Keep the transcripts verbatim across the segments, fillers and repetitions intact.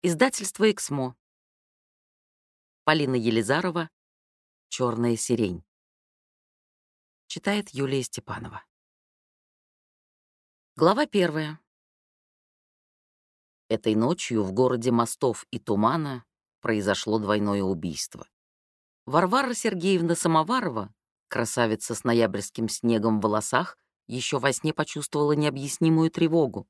Издательство «Эксмо». Полина Елизарова. «Черная сирень». Читает Юлия Степанова. Глава первая. Этой ночью в городе мостов и тумана произошло двойное убийство. Варвара Сергеевна Самоварова, красавица с ноябрьским снегом в волосах, еще во сне почувствовала необъяснимую тревогу.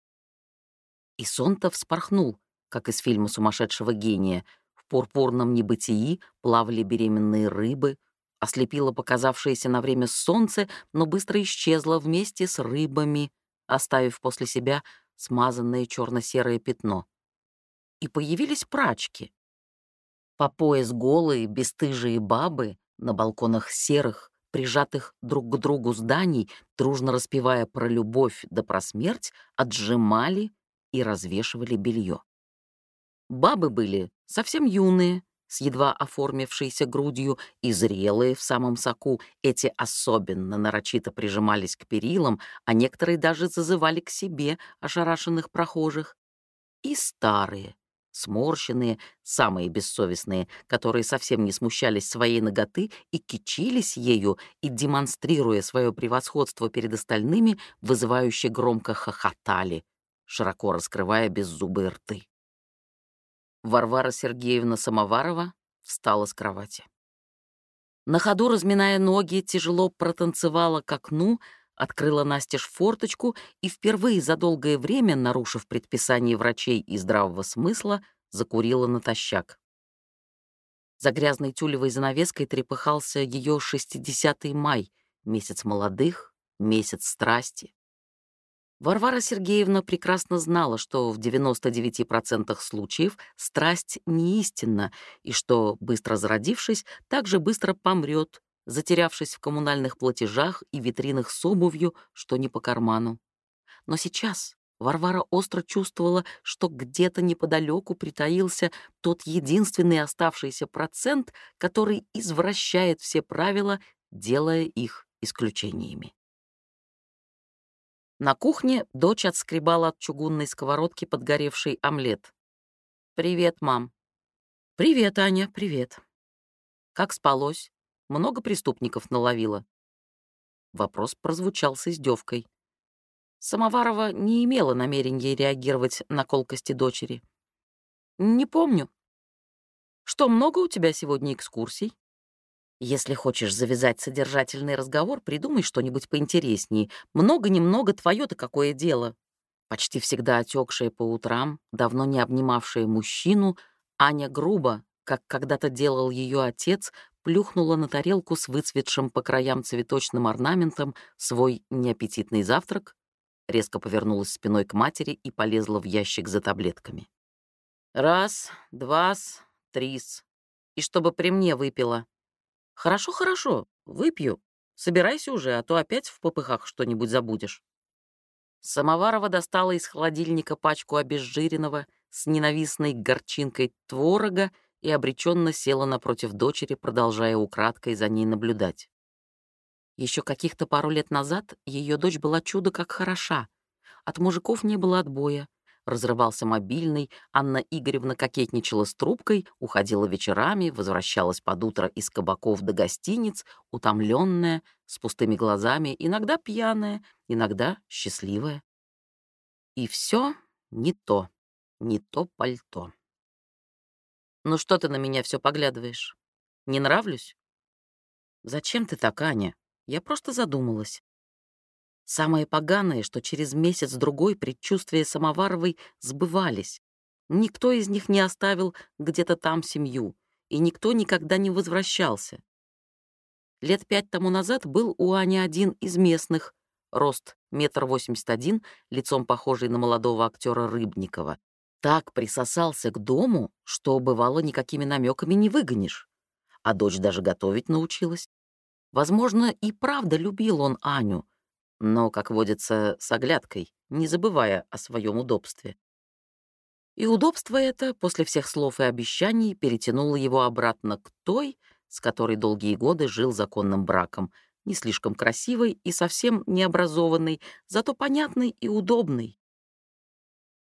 И сон-то вспорхнул, как из фильма «Сумасшедшего гения». В пурпурном небытии плавали беременные рыбы, ослепило показавшееся на время солнце, но быстро исчезло вместе с рыбами, оставив после себя смазанное черно-серое пятно. И появились прачки. По пояс голые, бесстыжие бабы на балконах серых, прижатых друг к другу зданий, дружно распевая про любовь да про смерть, отжимали и развешивали белье. Бабы были совсем юные, с едва оформившейся грудью, и зрелые в самом соку. Эти особенно нарочито прижимались к перилам, а некоторые даже зазывали к себе ошарашенных прохожих. И старые, сморщенные, самые бессовестные, которые совсем не смущались своей наготы и кичились ею, и, демонстрируя свое превосходство перед остальными, вызывающе громко хохотали, широко раскрывая беззубые рты. Варвара Сергеевна Самоварова встала с кровати. На ходу, разминая ноги, тяжело протанцевала к окну, открыла настежь форточку и впервые за долгое время, нарушив предписание врачей и здравого смысла, закурила натощак. За грязной тюлевой занавеской трепыхался ее шестидесятый май, месяц молодых, месяц страсти. Варвара Сергеевна прекрасно знала, что в девяноста девяти процентах случаев страсть не истинна, и что, быстро зародившись, так же быстро помрет, затерявшись в коммунальных платежах и витринах с обувью, что не по карману. Но сейчас Варвара остро чувствовала, что где-то неподалеку притаился тот единственный оставшийся процент, который извращает все правила, делая их исключениями. На кухне дочь отскребала от чугунной сковородки подгоревший омлет. «Привет, мам». «Привет, Аня, привет». «Как спалось? Много преступников наловила?» Вопрос прозвучал с издевкой. Самоварова не имела намерения реагировать на колкости дочери. «Не помню. Что, много у тебя сегодня экскурсий? Если хочешь завязать содержательный разговор, придумай что-нибудь поинтереснее. Много-немного твое-то какое дело?» Почти всегда отекшая по утрам, давно не обнимавшая мужчину, Аня грубо, как когда-то делал ее отец, плюхнула на тарелку с выцветшим по краям цветочным орнаментом свой неаппетитный завтрак, резко повернулась спиной к матери и полезла в ящик за таблетками. «Раз, два-с, три-с. И чтобы при мне выпила». «Хорошо, хорошо, выпью. Собирайся уже, а то опять в попыхах что-нибудь забудешь». Самоварова достала из холодильника пачку обезжиренного с ненавистной горчинкой творога и обреченно села напротив дочери, продолжая украдкой за ней наблюдать. Еще каких-то пару лет назад ее дочь была чудо как хороша. От мужиков не было отбоя. Разрывался мобильный, Анна Игоревна кокетничала с трубкой, уходила вечерами, возвращалась под утро из кабаков до гостиниц, утомленная, с пустыми глазами, иногда пьяная, иногда счастливая. И все не то, не то пальто. «Ну что ты на меня все поглядываешь? Не нравлюсь?» «Зачем ты так, Аня? Я просто задумалась». Самое поганое, что через месяц-другой предчувствия Самоваровой сбывались. Никто из них не оставил где-то там семью, и никто никогда не возвращался. Лет пять тому назад был у Ани один из местных, рост метр восемьдесят один, лицом похожий на молодого актера Рыбникова. Так присосался к дому, что, бывало, никакими намеками не выгонишь. А дочь даже готовить научилась. Возможно, и правда любил он Аню, но, как водится, с оглядкой, не забывая о своем удобстве. И удобство это, после всех слов и обещаний, перетянуло его обратно к той, с которой долгие годы жил законным браком, не слишком красивой и совсем необразованной, зато понятной и удобной.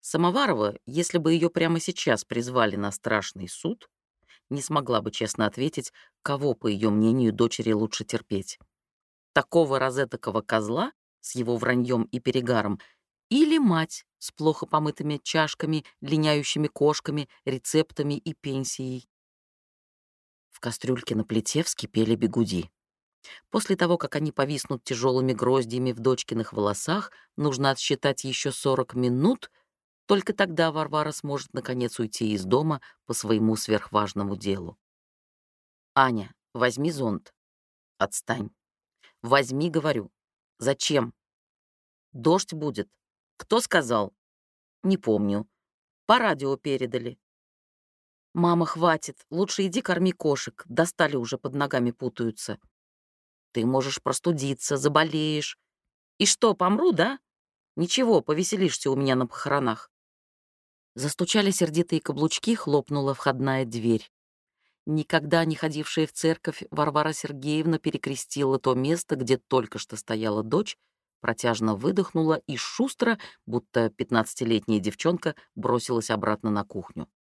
Самоварова, если бы ее прямо сейчас призвали на страшный суд, не смогла бы честно ответить, кого, по ее мнению, дочери лучше терпеть. Такого розетокого козла с его враньем и перегаром или мать с плохо помытыми чашками, линяющими кошками, рецептами и пенсией. В кастрюльке на плите вскипели бигуди. После того, как они повиснут тяжелыми гроздьями в дочкиных волосах, нужно отсчитать еще сорок минут. Только тогда Варвара сможет наконец уйти из дома по своему сверхважному делу. «Аня, возьми зонт». «Отстань». «Возьми, говорю». «Зачем?» «Дождь будет». «Кто сказал?» «Не помню. По радио передали». «Мама, хватит. Лучше иди корми кошек. Достали уже, под ногами путаются». «Ты можешь простудиться, заболеешь». «И что, помру, да?» «Ничего, повеселишься у меня на похоронах». Застучали сердитые каблучки, хлопнула входная дверь. Никогда не ходившая в церковь, Варвара Сергеевна перекрестила то место, где только что стояла дочь, протяжно выдохнула и шустро, будто пятнадцатилетняя девчонка, бросилась обратно на кухню.